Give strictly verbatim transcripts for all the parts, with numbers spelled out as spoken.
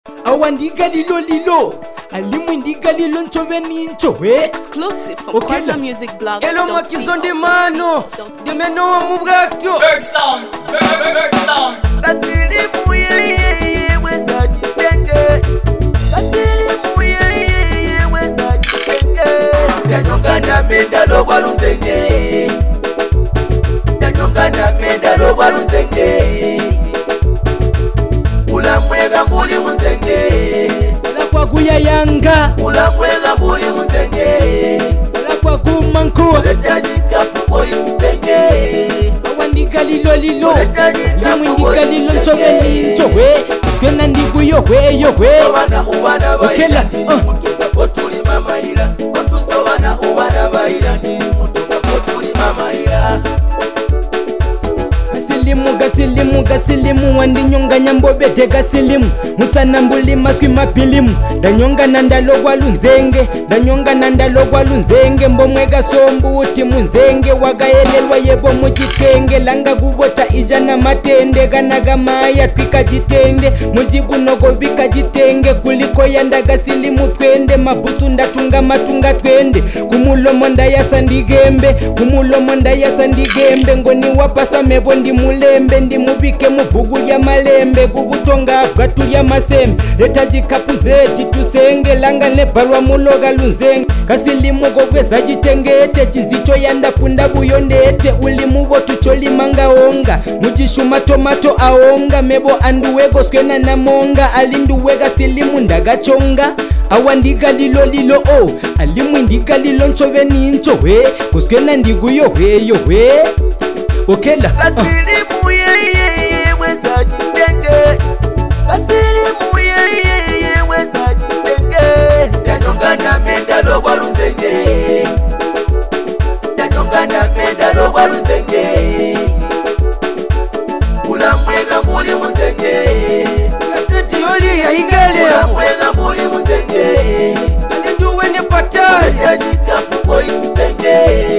Awandiga lilo lilo alimu indiga lilo nchobe nincho we exclusive from okay, Kwaza Music Blog. Elo makizondi mano Dimeno wa mubgato Big sounds, big, big sounds. Kasilimu yeye weza jitenge Kasilimu yeye weza jitenge Danyonga na menda logwa luzenge Danyonga na menda logwa luzenge Ulamwega mbuli muzenge Kwa guya yanga Ulamwega mbuli muzenge Kwa kumanku Uletajika pupo muzenge Awandiga lilo lilo alimu indiga lilo nchobe nincho we Kena ndigu yo we yo we Wana uwana Okela Mutuka potuli mama ila Otuso wana uwana baila Mutuka potuli mama ila Gasilimu gasilimu gasilimu wandi nyonga nyambobete gasilimu Musana mbuli maswi mapilimu Danyonga nandalo kwa lunzenge Danyonga nandalo kwa lunzenge Mbomwega sombu uti munzenge Wagaelelwa yebo mujitenge Langa gubota ijana matende Ganaga maya twika jitende Mujibu nogo bika jitenge Kuliko yanda gasilimu twende Mabusu ndatunga matunga twende Kumulo monda ya sandigembe Kumulo monda ya sandigembe Ngoni wapasa mebo ndi mulembe Ndi mubike mubugu ya malembe Gubutonga bwatu ya masembe Leta jikapu zeti tusenge Langa nebarwa muloga lunzenge Kasilimu gogweza jitengete Chinzicho yanda punda buyondete Ulimu wotu choli manga onga Mujishuma tomato aonga Mebo anduwego skena na monga Alinduwega silimu ndaga chonga Awandiga lilo lilo o Alimu indiga lilo nchobe nincho we Kuskena ndigu yo we yo we Okela Kasilimu yeye weza jitenge Kasilimu yeye weza jitenge Danyonga na menda logwa luzenge Danyonga na menda logwa luzenge Ulamwega mbuli muzenge Kaseti yoli ya igale Ulamwega mbuli muzenge Alinduwe ne patali Uletajika pupo muzenge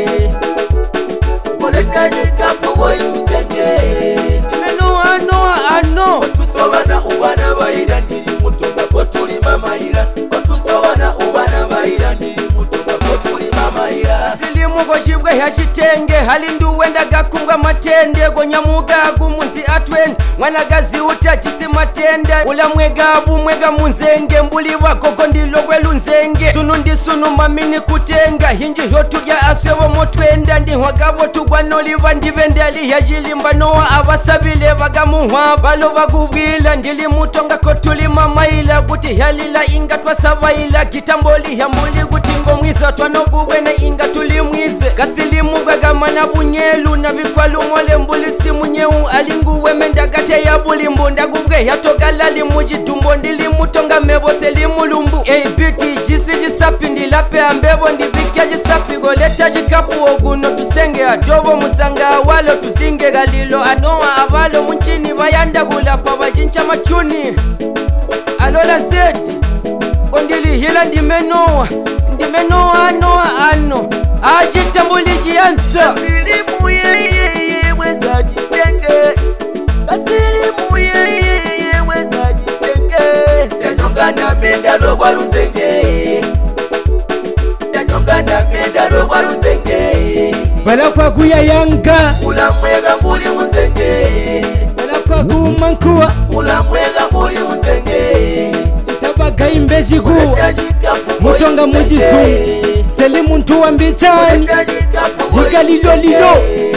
Uletajika pupo muzenge Imeno ano ano Otusowana ubana baira ndiri mutunga potuli mama ira Otusowana ubana baira ndiri mutunga potuli mama ira Silimu goshibwe ya chitenge Halinduwe ndaga kunga matende Gonyamuga gumuzi atwende Mwanagazi utachisi matende Ula mwega abu mwega munzenge Mbuli wako kondilo welu nzenge Sunu ndi sunu mamini kutenga Hinji yotu ya aswewo motwenda Ndi wagabo tugwanoli vandivendeli Ya jilimba noa abasabile Bagamuwa balo bagubila Ndili mutonga kotuli mama ila Guti halila inga twasabaila Kitamboli ya mbuli gutingo mwisa Twanoguwene inga tuli mwize Kasilimu gagamana bunyelu Na bikwalu mwole mbuli simu nyeu Alinguwe mendagate ya bulimbu Ndagubwe ya togalali mujitumbo Ndili mutonga mebo selimu lumbu Ei biti jisi jisapi ndilape ambebo Ndibikia jisapi goleta jikapu oguno Tusenge adobo musanga awalo Tusinge galilo anoa avalo Munchini bayanda gulapa bajincha machuni Alola zeti Kondili hila ndimenoa Ndimenoa anoa ano Ajitambuli jiansa Kasilimu yeye weza jitenge Kasilimu yeye weza jitenge Danyonga na menda logwa luzenge Danyonga na menda logwa luzenge Bala kwa guya yanga Ulamwega mbuli muzenge Bala kwa kumankuwa Ulamwega mbuli muzenge Tabaga imbeji guwa Uletajika pupo Mutonga mujizungu Selimu ntuwa mbichani Diga lilo lilo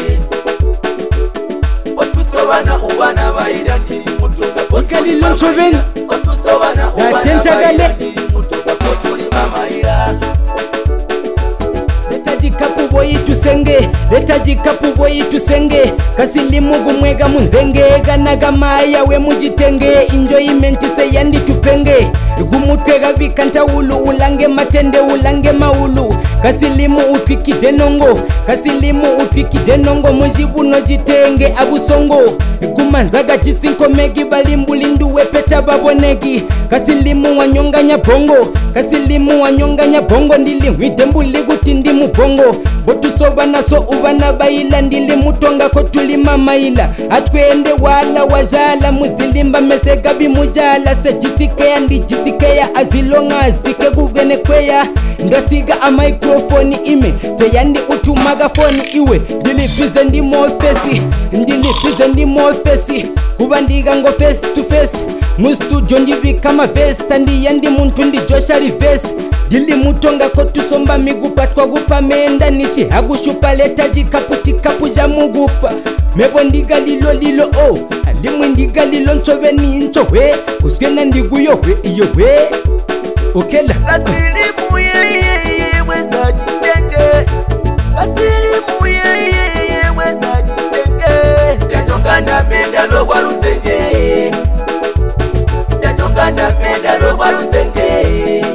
Otusowana ubana baira ndiri mutunga Diga lilo nchobeni Otusowana ubana Gatentagale. baira ndiri mutunga potuli mama ira Leta jikapu boyi tusenge Leta jikapu boyi tusenge Kasilimu gumwega munzenge Ganaga maya we mujitenge Enjoymenti se yandi tupenge Gumutwega bikanta ulu Ulange matende ulange maulu Kasilimu utwiki denongo Kasilimu utwiki denongo Mujibu no jitenge abusongo Gumanzaga jisinko megi Balimbulindu wepeta babonegi Kasilimu wanyonga nyabongo kasilimu wanyonganya bongo ndili mwite mbuli kuti ndi mubongo botusoba naso ubana baila ndili mutonga ko tuli mamaila atwende wala wajala muzilimba mesega bimujala se jisikeya ndi jisikeya azilonga azike gugene kweya ngasiga a microphone ime se yandi utumaga phone iwe ndilipize ndi mofesi ndilipize ndi mofesi kuba ndiga ngo face to face mu studio ndibika ma vest ndi yandi muntu ndi Joshua Rivers dili mutonga ko tusomba migupatwa gupa menda nishi hagushupa leta jikapu chikapu ja mugupa mebo ndiga lilo lilo oh alimwe ndiga lilo nchobe ni nchowe kuswena ndiguyo we iyo we okela kasilimu yeye weza jitenge kasilimu yeye weza jitenge yanyongana penda lo kwa rusenge yanyongana penda lo kwa rusenge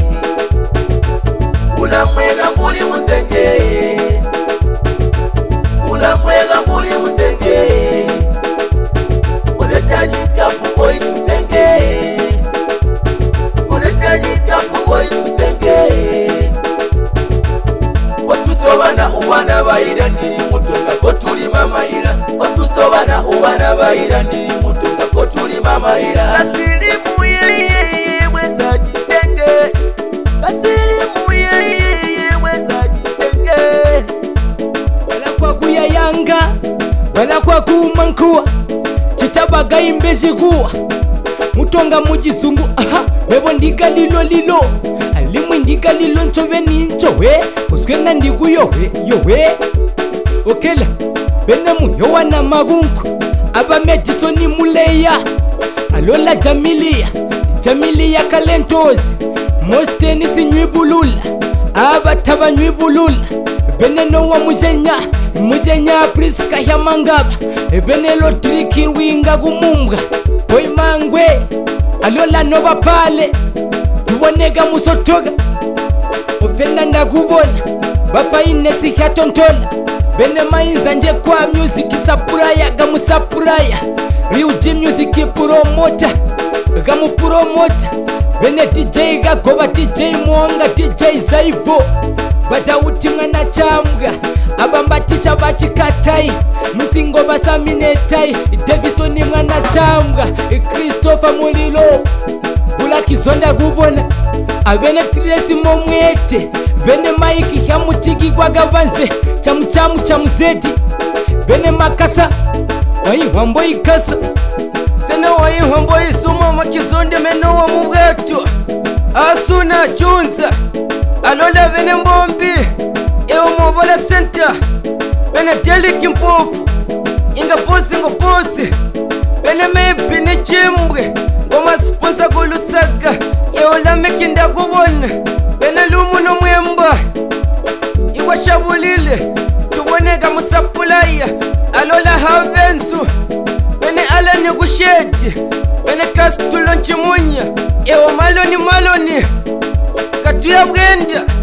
ulamwega muri musenge ulamwega muri musenge uletajika puboi musenge uletajika puboi musenge watusobana ubana baira ndiri mutonga ko tuli mamaira watusobana ubana baira ndiri mutonga ko tuli mamaira kasilimu yeye weza jitenge kasilimu yeye weza jitenge wala kwa kuya yanga wala kwa kumankuwa chitabaga imbeji kuwa mutonga mujizungu aha bebo ndika lilo lilo alimwe ndika lilo nchobe ni nchowe kuswena ndiguyo we yowe okela bene muyo wana magunku aba Madison muleya alola Jamilia Jamilia Kalentos mosteni sinywibulula aba tabanywibulula bene nowa mujenya mujenya Priska ya mangaba bene lo triki winga gumumbwa boy mangwe alola nova pale tubonega musotoga ofenda ndakubona bafaine sihatontola bene mainza nje kwa music sapuraya gamusapuraya Ryuji music promota gamupromota bene D J gagoba D J Mwonga D J Zaivo batauti mwana chambwa abambaticha bachikatai musingo basaminetai Davison mwana chambwa Christopher Mulilo Bula kizonda gubona abene Tracy momwete bene Mike hamutigi kwa gabanze chamu chamu chamuzedi bene Makasa wayi wambo ikasa sena wayi wambo isumo makizonde meno wa mubwetu asuna chunza alola bene mbombi ewo mobola center bene deliki mpofu inga posi ngo posi bene mebi ni chimbwe ngoma sponsor golusaga ewo la mekinda gubona bene lumu no mwemba iwa shabulile tubonega musapulaya alola havensu bene alani gushedi bene kastulo nchimunya ewo maloni maloni katuya bwenda